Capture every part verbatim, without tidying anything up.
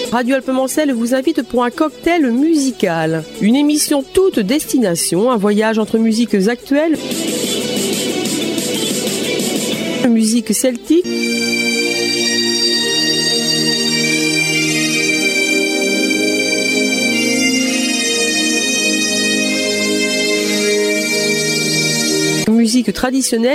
Radio Alpes-Mancel vous invite pour un cocktail musical. Une émission toute destination, un voyage entre musiques actuelles, musique celtique, musique traditionnelle,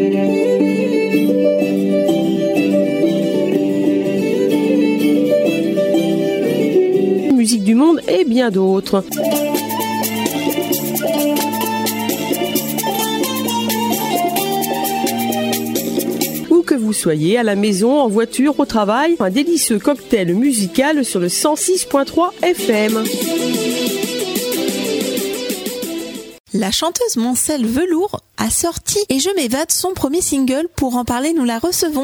musique du monde et bien d'autres. Où que vous soyez, à la maison, en voiture, au travail, un délicieux cocktail musical sur le cent six point trois F M. La chanteuse Moncel Velours a sorti Et je m'évade son premier single. Pour en parler, nous la recevons.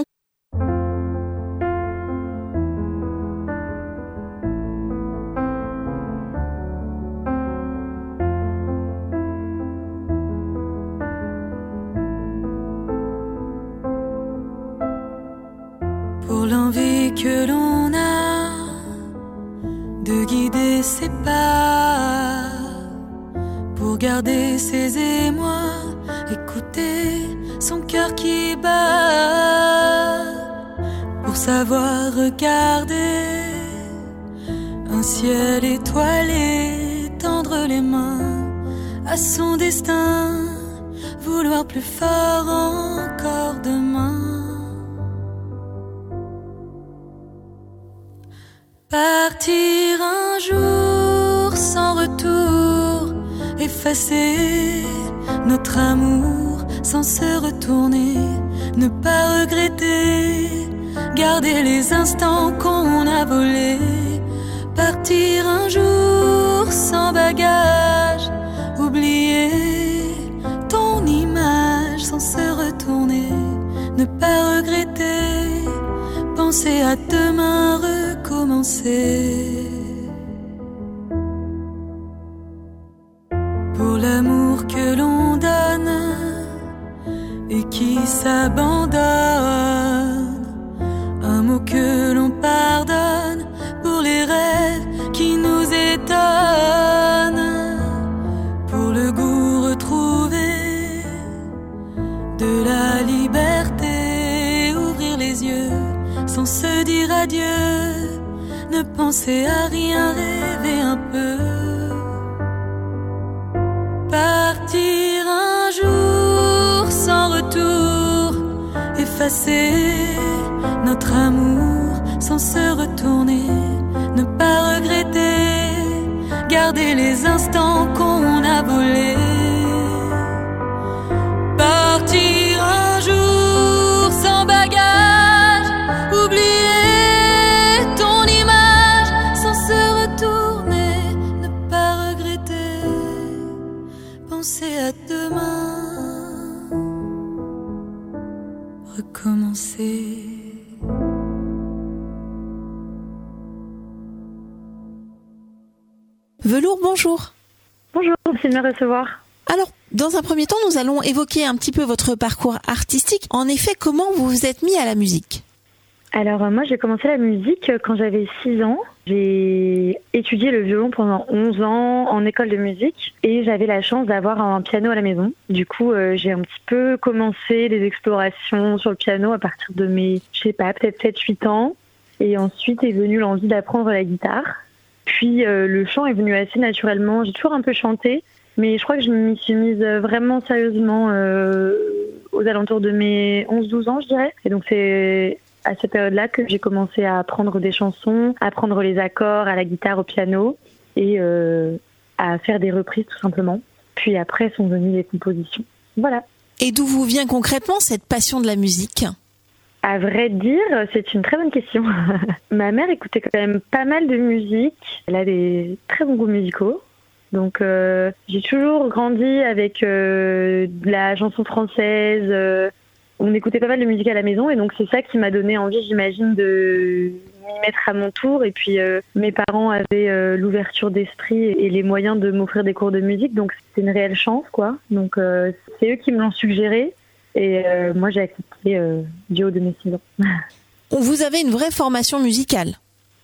Pour l'envie que l'on a de guider ses pas, pour garder ses émois, écouter son cœur qui bat, pour savoir regarder un ciel étoilé, tendre les mains à son destin, vouloir plus fort encore demain. Partir un jour sans retour, effacer notre amour sans se retourner, ne pas regretter, garder les instants qu'on a volés. Partir un jour sans bagage, oublier ton image sans se retourner, ne pas regretter, penser à demain, recommencer. Pour l'amour que l'on donne et qui s'abandonne, un mot que l'on pardonne, pour les rêves qui nous étonnent, pour le goût retrouvé de la liberté, ouvrir les yeux sans se dire adieu, ne penser à rien, rêver un peu. Partir un jour sans retour, effacer notre amour sans se retourner, ne pas regretter, garder les instants qu'on a volés. Partir un jour sans bagage, oublier ton image sans se retourner, ne pas regretter, penser à demain, recommencer. Velours, bonjour. Bonjour, merci de me recevoir. Alors, dans un premier temps, nous allons évoquer un petit peu votre parcours artistique. En effet, comment vous vous êtes mis à la musique ? Alors, euh, moi, j'ai commencé la musique quand j'avais six ans. J'ai étudié le violon pendant onze ans en école de musique et j'avais la chance d'avoir un piano à la maison. Du coup, euh, j'ai un petit peu commencé les explorations sur le piano à partir de mes, je sais pas, peut-être sept huit ans. Et ensuite est venue l'envie d'apprendre la guitare. Puis euh, le chant est venu assez naturellement. J'ai toujours un peu chanté, mais je crois que je m'y suis mise vraiment sérieusement euh, aux alentours de mes onze douze ans, je dirais. Et donc c'est à cette période-là que j'ai commencé à apprendre des chansons, à apprendre les accords à la guitare, au piano et euh, à faire des reprises tout simplement. Puis après sont venues les compositions. Voilà. Et d'où vous vient concrètement cette passion de la musique ? À vrai dire, c'est une très bonne question. Ma mère écoutait quand même pas mal de musique. Elle a des très bons goûts musicaux. Donc euh, j'ai toujours grandi avec euh, de la chanson française. Euh, on écoutait pas mal de musique à la maison et donc c'est ça qui m'a donné envie, j'imagine, de m'y mettre à mon tour. Et puis euh, mes parents avaient euh, l'ouverture d'esprit et les moyens de m'offrir des cours de musique. Donc c'était une réelle chance, quoi. Donc euh, c'est eux qui me l'ont suggéré. Et euh, moi, j'ai accepté euh, du haut de mes six ans. Vous avez une vraie formation musicale ?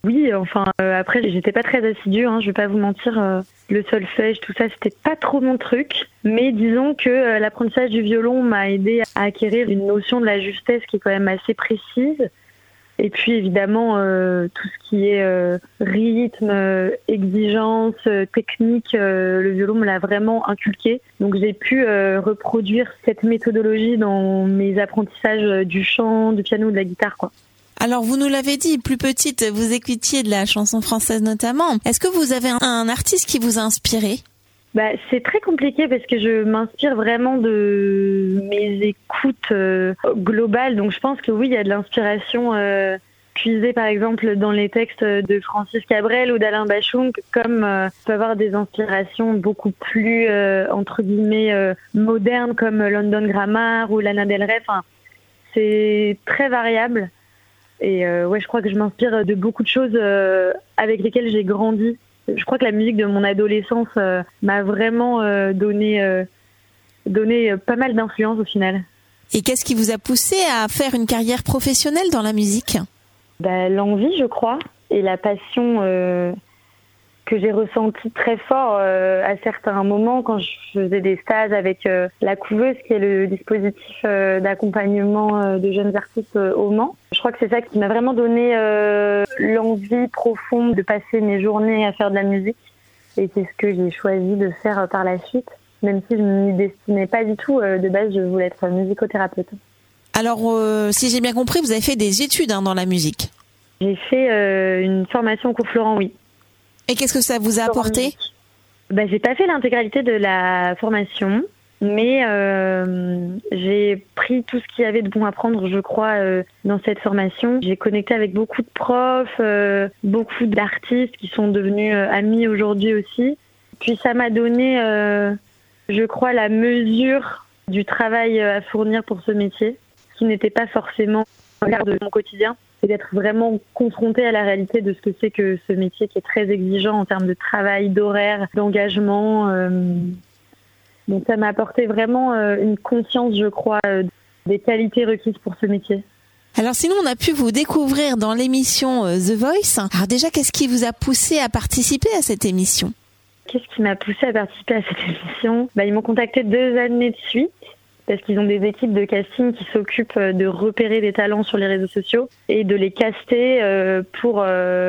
Oui, enfin euh, après j'étais pas très assidue, hein, je vais pas vous mentir, euh, le solfège, tout ça, c'était pas trop mon truc. Mais disons que euh, l'apprentissage du violon m'a aidé à acquérir une notion de la justesse qui est quand même assez précise. Et puis évidemment euh, tout ce qui est euh, rythme, euh, exigence, euh, technique, euh, le violon me l'a vraiment inculqué. Donc j'ai pu euh, reproduire cette méthodologie dans mes apprentissages euh, du chant, du piano, de la guitare, quoi. Alors, vous nous l'avez dit, plus petite, vous écoutiez de la chanson française notamment. Est-ce que vous avez un, un artiste qui vous a inspiré ? Bah, c'est très compliqué parce que je m'inspire vraiment de mes écoutes euh, globales. Donc, je pense que oui, il y a de l'inspiration euh, puisée, par exemple, dans les textes de Francis Cabrel ou d'Alain Bachung, comme euh, peut avoir des inspirations beaucoup plus, euh, entre guillemets, euh, modernes, comme London Grammar ou Lana Del Rey. Enfin, c'est très variable. Et euh, ouais, je crois que je m'inspire de beaucoup de choses euh, avec lesquelles j'ai grandi. Je crois que la musique de mon adolescence euh, m'a vraiment euh, donné, euh, donné euh, pas mal d'influence au final. Et qu'est-ce qui vous a poussé à faire une carrière professionnelle dans la musique ? Bah, l'envie, je crois, et la passion euh, que j'ai ressentie très fort euh, à certains moments quand je faisais des stages avec euh, la Couveuse, qui est le dispositif euh, d'accompagnement euh, de jeunes artistes euh, au Mans. Je crois que c'est ça qui m'a vraiment donné euh, l'envie profonde de passer mes journées à faire de la musique. Et c'est ce que j'ai choisi de faire euh, par la suite, même si je ne m'y destinais pas du tout. Euh, de base, je voulais être musicothérapeute. Alors, euh, si j'ai bien compris, vous avez fait des études hein, dans la musique. J'ai fait euh, une formation au cours Florent, oui. Et qu'est-ce que ça vous a apporté ? Bah, j'ai pas fait l'intégralité de la formation, mais euh, j'ai pris tout ce qu'il y avait de bon à prendre, je crois, euh, dans cette formation. J'ai connecté avec beaucoup de profs, euh, beaucoup d'artistes qui sont devenus euh, amis aujourd'hui aussi. Puis ça m'a donné, euh, je crois, la mesure du travail à fournir pour ce métier, ce qui n'était pas forcément le de mon quotidien. C'est d'être vraiment confronté à la réalité de ce que c'est que ce métier qui est très exigeant en termes de travail, d'horaire, d'engagement. Euh... Donc ça m'a apporté vraiment euh, une conscience, je crois, euh, des qualités requises pour ce métier. Alors sinon, on a pu vous découvrir dans l'émission euh, The Voice. Alors déjà, qu'est-ce qui vous a poussé à participer à cette émission ? Qu'est-ce qui m'a poussé à participer à cette émission ? Bah, ils m'ont contacté deux années de suite, parce qu'ils ont des équipes de casting qui s'occupent de repérer des talents sur les réseaux sociaux et de les caster pour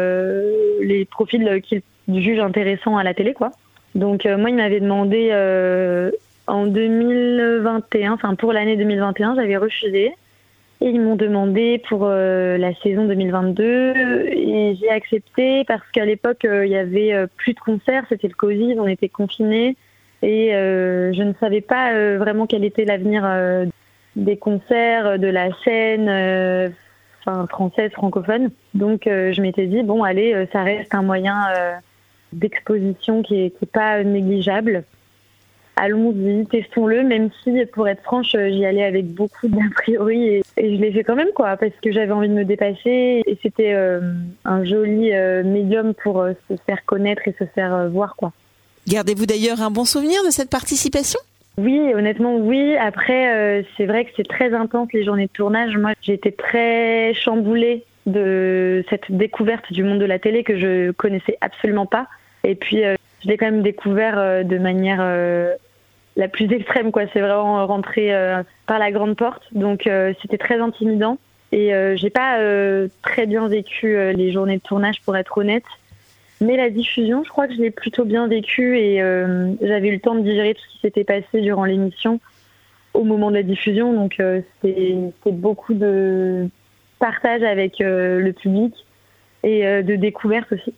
les profils qu'ils jugent intéressants à la télé, quoi. Donc moi, ils m'avaient demandé euh, en deux mille vingt et un, enfin pour l'année deux mille vingt et un, j'avais refusé. Et ils m'ont demandé pour euh, la saison deux mille vingt-deux et j'ai accepté parce qu'à l'époque, il euh, y avait euh, plus de concerts, c'était le Covid, on était confinés. Et euh, je ne savais pas euh, vraiment quel était l'avenir euh, des concerts, de la scène euh, enfin, française, francophone. Donc euh, je m'étais dit, bon allez, euh, ça reste un moyen euh, d'exposition qui est, qui est pas négligeable. Allons-y, testons-le, même si, pour être franche, j'y allais avec beaucoup d'a priori et, et je l'ai fait quand même, quoi, parce que j'avais envie de me dépasser et c'était euh, un joli euh, médium pour euh, se faire connaître et se faire euh, voir, quoi. Gardez-vous d'ailleurs un bon souvenir de cette participation ? Oui, honnêtement, oui. Après, euh, c'est vrai que c'est très intense, les journées de tournage. Moi, j'ai été très chamboulée de cette découverte du monde de la télé que je connaissais absolument pas. Et puis, euh, je l'ai quand même découvert euh, de manière euh, la plus extrême, quoi. C'est vraiment rentré euh, par la grande porte. Donc, euh, c'était très intimidant. Et euh, j'ai pas euh, très bien vécu euh, les journées de tournage, pour être honnête. Mais la diffusion, je crois que je l'ai plutôt bien vécu et euh, j'avais eu le temps de digérer tout ce qui s'était passé durant l'émission au moment de la diffusion. Donc euh, c'était, c'était beaucoup de partage avec euh, le public et euh, de découverte aussi.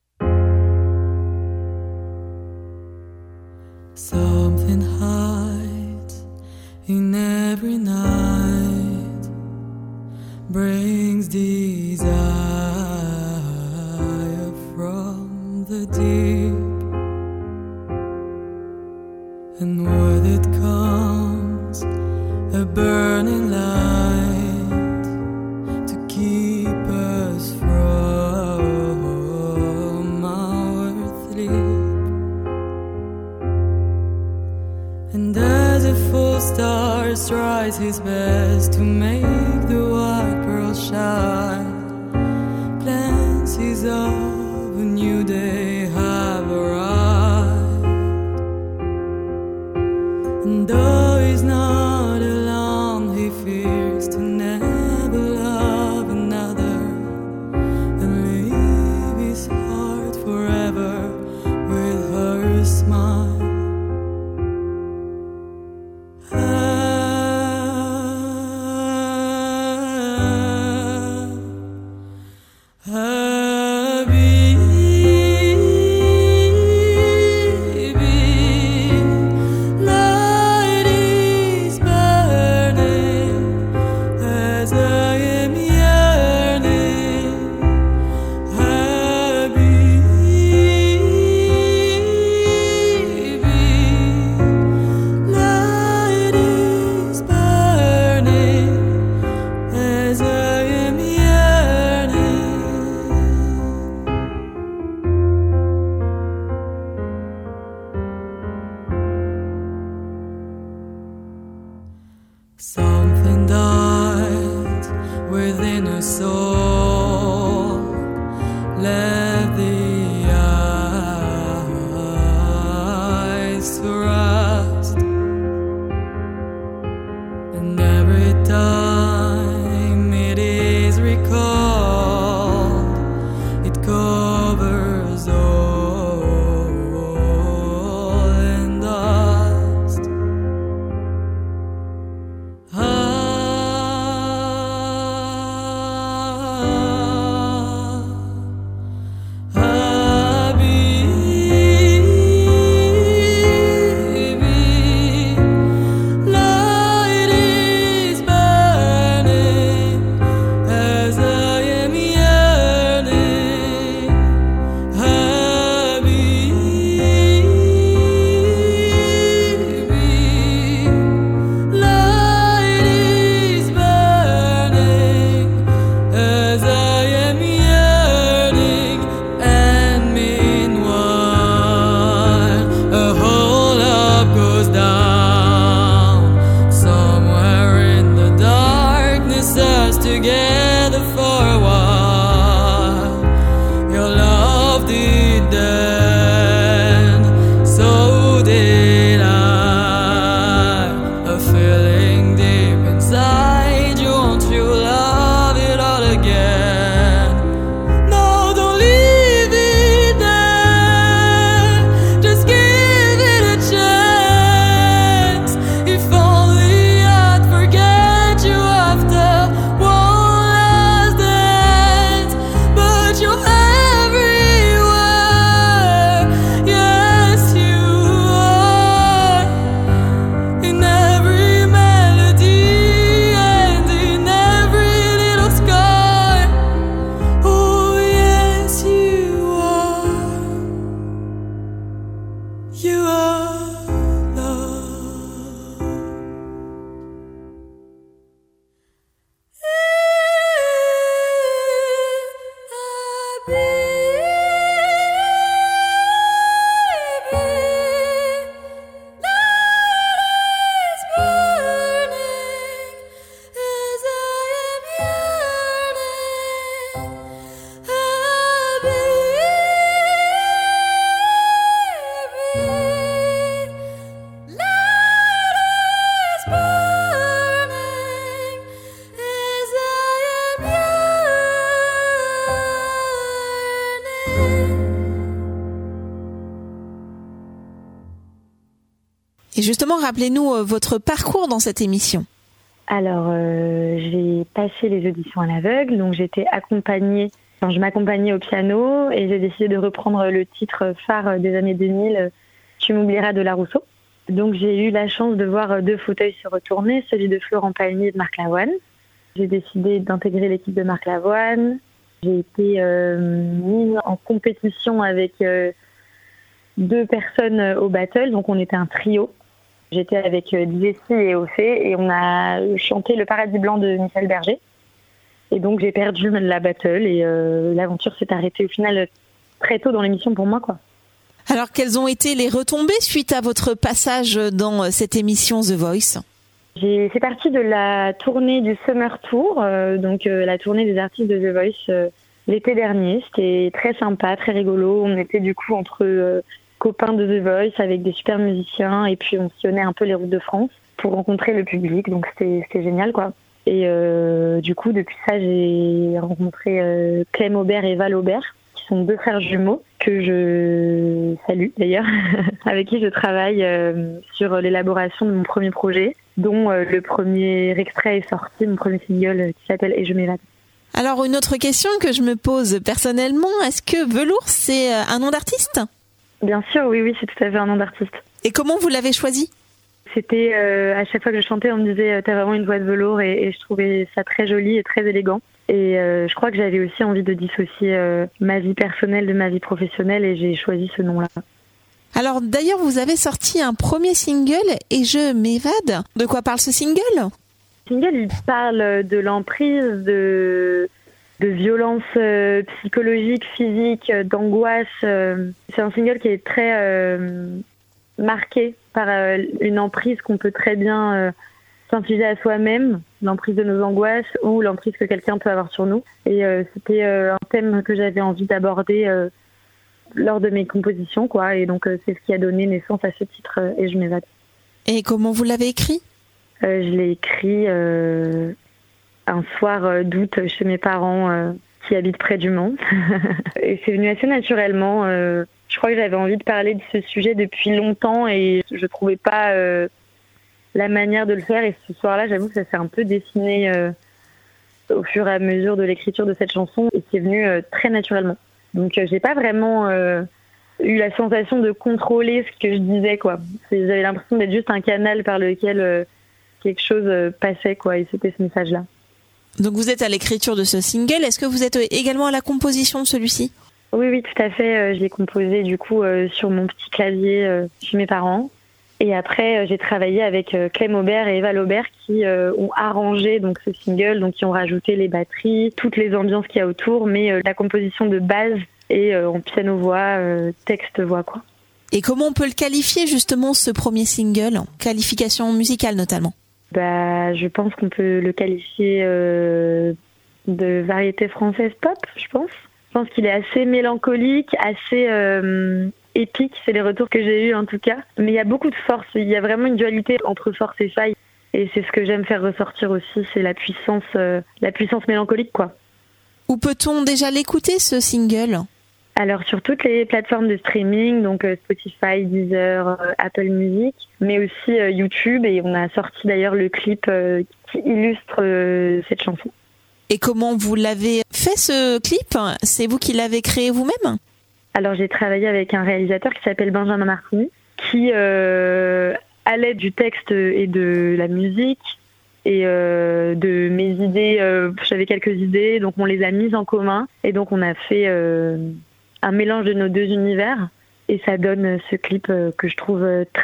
Something hides in every night, brings desire from the deep, and with it comes a burning light to keep us from our sleep. And as a full star tries his best to make the white pearl shine, glance mercies of a new day have arrived. And though he's not alone, he fears to never love another and leave his heart forever with her smile. Something died within her soul. Let the eyes to rest. And every time it is recalled, it covers all in dust. Together for a while, your love did end, so did I. A feeling deep inside you, won't you love it all again? No, don't leave it there, just give it a chance. If only I'd forget you after you are love. Et justement, rappelez-nous euh, votre parcours dans cette émission. Alors, euh, j'ai passé les auditions à l'aveugle, donc j'étais accompagnée, enfin, je m'accompagnais au piano et j'ai décidé de reprendre le titre phare des années deux mille, Tu m'oublieras de La Rousseau. Donc j'ai eu la chance de voir deux fauteuils se retourner, celui de Florent Pagny et de Marc Lavoine. J'ai décidé d'intégrer l'équipe de Marc Lavoine. J'ai été euh, mise en compétition avec euh, deux personnes au battle, donc on était un trio. J'étais avec Jessie et Ophé et on a chanté Le Paradis Blanc de Michel Berger. Et donc j'ai perdu la battle et euh, l'aventure s'est arrêtée au final très tôt dans l'émission pour moi, quoi. Alors quelles ont été les retombées suite à votre passage dans cette émission The Voice ? J'ai fait partie de la tournée du Summer Tour, euh, donc euh, la tournée des artistes de The Voice euh, l'été dernier. C'était très sympa, très rigolo. On était du coup entre euh, copains de The Voice avec des super musiciens et puis on sillonnait un peu les routes de France pour rencontrer le public. Donc c'était, c'était génial, quoi. Et euh, du coup, depuis ça, j'ai rencontré euh, Clem Aubert et Val Aubert, qui sont deux frères jumeaux que je salue d'ailleurs, avec qui je travaille euh, sur l'élaboration de mon premier projet, dont euh, le premier extrait est sorti, mon premier single euh, qui s'appelle « Et je m'évade ». Alors, une autre question que je me pose personnellement, est-ce que Velours, c'est un nom d'artiste ? Bien sûr, oui, oui, c'est tout à fait un nom d'artiste. Et comment vous l'avez choisi ? C'était euh, à chaque fois que je chantais, on me disait « t'as vraiment une voix de velours » et, et je trouvais ça très joli et très élégant. Et euh, je crois que j'avais aussi envie de dissocier euh, ma vie personnelle de ma vie professionnelle et j'ai choisi ce nom-là. Alors d'ailleurs, vous avez sorti un premier single « Et je m'évade ». De quoi parle ce single ? Le single, il parle de l'emprise, de, de violence euh, psychologique, physique, d'angoisse. Euh, c'est un single qui est très euh, marqué par euh, une emprise qu'on peut très bien euh, s'infliger à soi-même, l'emprise de nos angoisses ou l'emprise que quelqu'un peut avoir sur nous. Et euh, c'était euh, un thème que j'avais envie d'aborder euh, lors de mes compositions, quoi. Et donc euh, c'est ce qui a donné naissance à ce titre euh, « Et je m'évade ». Et comment vous l'avez écrit ? Euh, je l'ai écrit euh, un soir euh, d'août chez mes parents euh, qui habitent près du Mans. Et c'est venu assez naturellement. Euh, je crois que j'avais envie de parler de ce sujet depuis longtemps et je trouvais pas euh, la manière de le faire. Et ce soir-là, j'avoue que ça s'est un peu dessiné euh, au fur et à mesure de l'écriture de cette chanson et c'est venu euh, très naturellement. Donc euh, j'ai pas vraiment euh, eu la sensation de contrôler ce que je disais, quoi. C'est, j'avais l'impression d'être juste un canal par lequel euh, quelque chose passait, quoi, et c'était ce message-là. Donc vous êtes à l'écriture de ce single, est-ce que vous êtes également à la composition de celui-ci ? Oui, oui, tout à fait. Je l'ai composé du coup euh, sur mon petit clavier euh, chez mes parents. Et après, euh, j'ai travaillé avec euh, Clem Aubert et Val Aubert qui euh, ont arrangé donc ce single, donc qui ont rajouté les batteries, toutes les ambiances qu'il y a autour, mais euh, la composition de base est euh, en piano-voix, euh, texte-voix, quoi. Et comment on peut le qualifier justement ce premier single, qualification musicale notamment ? Bah, je pense qu'on peut le qualifier euh, de variété française pop, je pense. Je pense qu'il est assez mélancolique, assez euh, épique, c'est les retours que j'ai eus en tout cas. Mais il y a beaucoup de force, il y a vraiment une dualité entre force et faille. Et c'est ce que j'aime faire ressortir aussi, c'est la puissance, euh, la puissance mélancolique, quoi. Où peut-on déjà l'écouter, ce single ? Alors sur toutes les plateformes de streaming, donc euh, Spotify, Deezer, euh, Apple Music, mais aussi euh, YouTube, et on a sorti d'ailleurs le clip euh, qui illustre euh, cette chanson. Et comment vous l'avez fait, ce clip ? C'est vous qui l'avez créé vous-même ? Alors j'ai travaillé avec un réalisateur qui s'appelle Benjamin Martini, qui euh, à l'aide du texte et de la musique et euh, de mes idées, euh, j'avais quelques idées, donc on les a mises en commun, et donc on a fait euh, un mélange de nos deux univers et ça donne ce clip que je trouve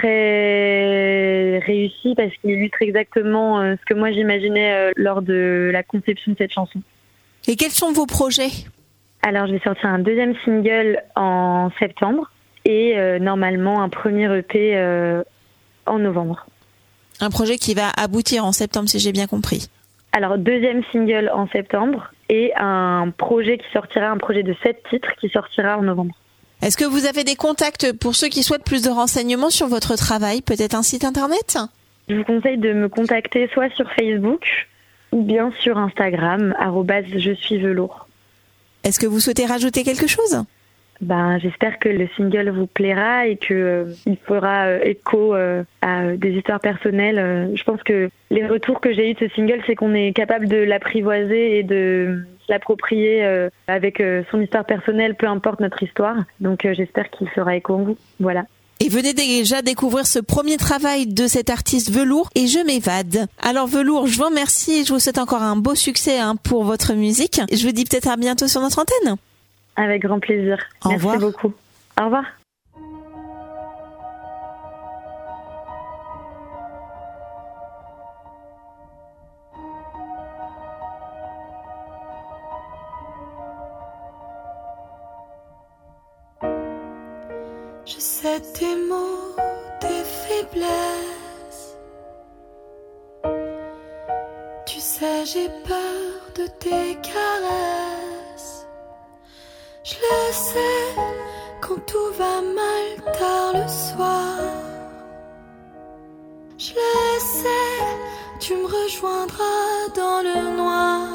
très réussi parce qu'il illustre exactement ce que moi j'imaginais lors de la conception de cette chanson. Et quels sont vos projets ? Alors je vais sortir un deuxième single en septembre et euh, normalement un premier E P euh, en novembre. Un projet qui va aboutir en septembre si j'ai bien compris. Alors deuxième single en septembre et un projet qui sortira, un projet de sept titres qui sortira en novembre. Est-ce que vous avez des contacts pour ceux qui souhaitent plus de renseignements sur votre travail, peut-être un site internet ? Je vous conseille de me contacter soit sur Facebook ou bien sur Instagram, arobase je suis velours. Est-ce que vous souhaitez rajouter quelque chose ? Ben, j'espère que le single vous plaira et qu'il euh, fera euh, écho euh, à des histoires personnelles. Euh, je pense que les retours que j'ai eus de ce single, c'est qu'on est capable de l'apprivoiser et de l'approprier euh, avec euh, son histoire personnelle, peu importe notre histoire. Donc euh, j'espère qu'il fera écho en vous. Voilà. Et venez déjà découvrir ce premier travail de cet artiste Velours, Et je m'évade. Alors Velours, je vous remercie et je vous souhaite encore un beau succès hein, pour votre musique. Je vous dis peut-être à bientôt sur notre antenne. Avec grand plaisir. Au Merci revoir. beaucoup. Au revoir. Je sais tes mots, tes faiblesses. Tu sais, j'ai peur de tes caresses. le sais, quand tout va mal tard le soir. Je le sais, tu me rejoindras dans le noir.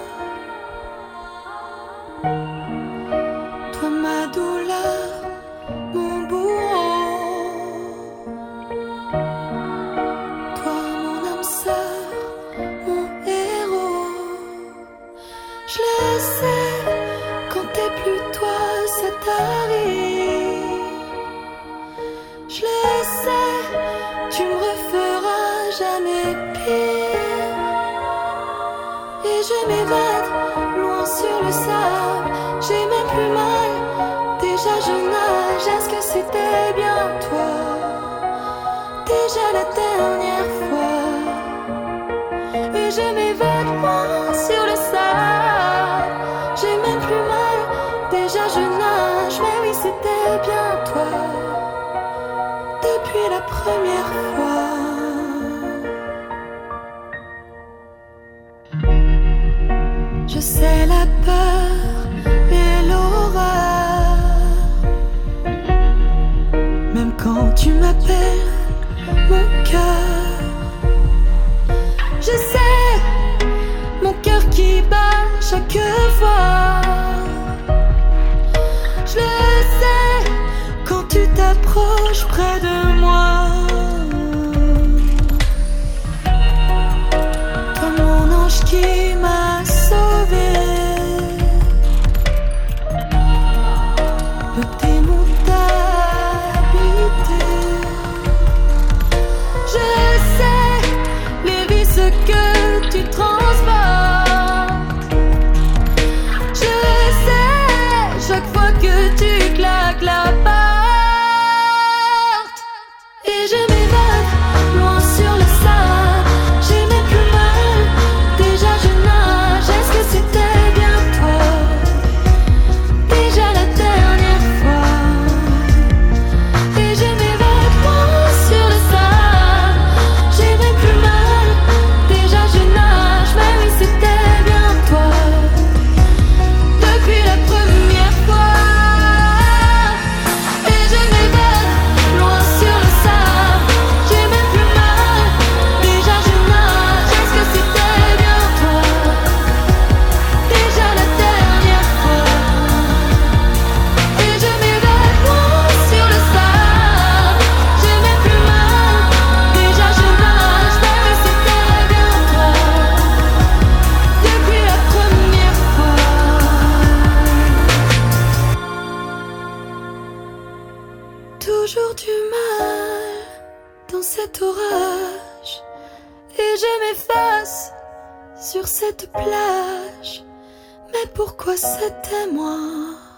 Toi ma douleur, mon bourreau. Toi mon âme sœur, mon héros. Je le sais, quand t'es plus toi, ça t'arrive. Je le sais, tu me referas jamais pire. Et je m'évade, loin sur le sable. J'ai même plus mal, déjà je nage. Est-ce que c'était bien toi? Déjà la dernière fois. Et je m'évade, loin sur le sable. J'ai même plus mal, déjà je nage. Mais oui, c'était bien toi, depuis la première fois. Je sais la peur et l'horreur, même quand tu m'appelles mon cœur. Je sais mon cœur qui bat chaque fois. Je le sais quand tu t'approches près de moi. Toi mon ange qui m'a sauvé, le démon t'a habité. Je sais les vices que tu transportes. Je sais chaque fois que tu claques la porte. Et je m'évade, loin sur le sable. J'ai même plus mal, déjà je nage. Est-ce que c'était bien toi? Déjà la dernière fois. Et je m'évade, loin sur le sable. J'ai même plus mal, déjà je nage. Mais oui, c'était bien toi, depuis la première fois. Et je m'évade, loin sur le sable. J'ai même plus mal, déjà je nage. Est-ce que c'était bien toi? Déjà la dernière fois. Et je m'évade, loin sur le sable. J'ai même plus mal, déjà je nage. Mais oui, c'était bien toi, depuis la première fois. Toujours du mal dans cet orage. Et je m'efface sur cette plage. Mais pourquoi c'était moi?